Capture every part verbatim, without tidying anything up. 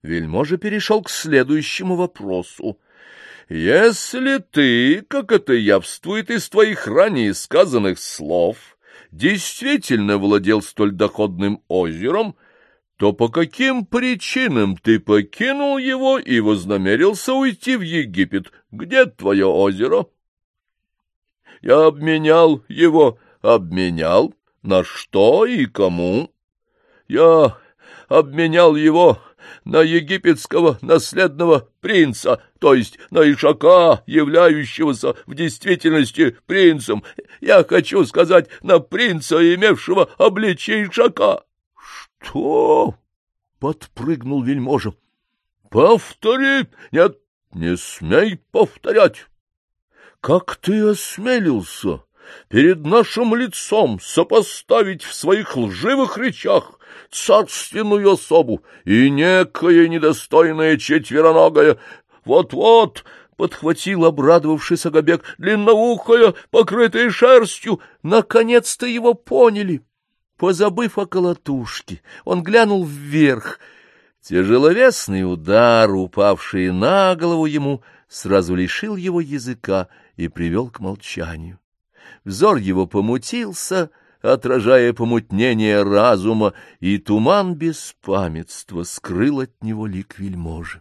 вельможа перешел к следующему вопросу. «Если ты, как это явствует из твоих ранее сказанных слов, действительно владел столь доходным озером, то по каким причинам ты покинул его и вознамерился уйти в Египет? Где твое озеро?» «Я обменял его». «Обменял? На что и кому?» «Я обменял его на египетского наследного принца, то есть на Ишака, являющегося в действительности принцем. Я хочу сказать, на принца, имевшего обличие Ишака». «Что?» — подпрыгнул вельможа. «Повтори!» «Нет, не смей повторять!» «Как ты осмелился перед нашим лицом сопоставить в своих лживых речах царственную особу и некое недостойное четвероногое? Вот-вот!» — подхватил обрадовавшийся Агабек. «Длинноухая, покрытая шерстью». Наконец-то его поняли. Позабыв о колотушке, он глянул вверх. Тяжеловесный удар, упавший на голову ему, сразу лишил его языка и привел к молчанию. Взор его помутился, отражая помутнение разума, и туман беспамятства скрыл от него лик вельможи.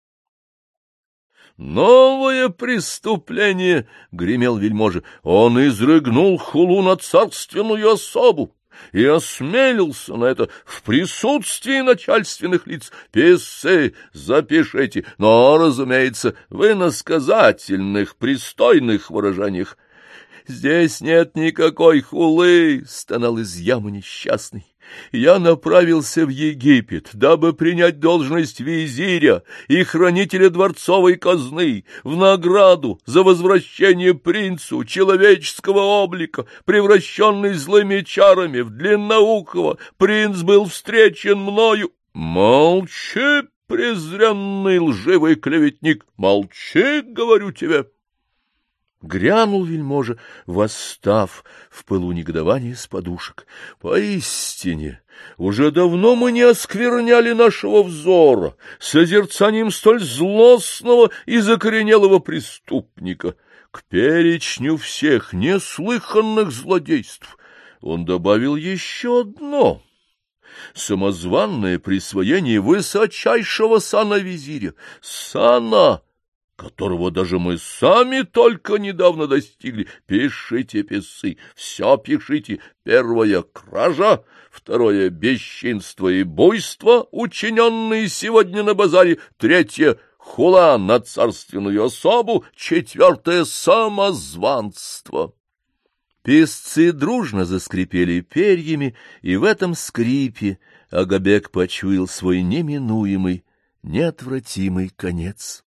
«Новое преступление!» — гремел вельможа. «Он изрыгнул хулу на царственную особу и осмелился на это в присутствии начальственных лиц. Писцы, запишите, но, разумеется, в иносказательных, пристойных выражениях». «Здесь нет никакой хулы!» — стонал из ямы несчастный. «Я направился в Египет, дабы принять должность визиря и хранителя дворцовой казны в награду за возвращение принцу человеческого облика, превращенный злыми чарами в длинноухого. Принц был встречен мною». «Молчи, презренный лживый клеветник, молчи, говорю тебе!» Грянул вельможа, восстав в пылу негодования с подушек. «Поистине, уже давно мы не оскверняли нашего взора созерцанием столь злостного и закоренелого преступника. К перечню всех неслыханных злодейств он добавил еще одно — самозванное присвоение высочайшего сана визиря, сана, которого даже мы сами только недавно достигли. Пишите, писцы, все пишите. Первое — кража, второе — бесчинство и буйство, учиненные сегодня на базаре, третье — хула на царственную особу, четвертое — самозванство. Писцы дружно заскрипели перьями, и в этом скрипе Агабек почуял свой неминуемый, неотвратимый конец.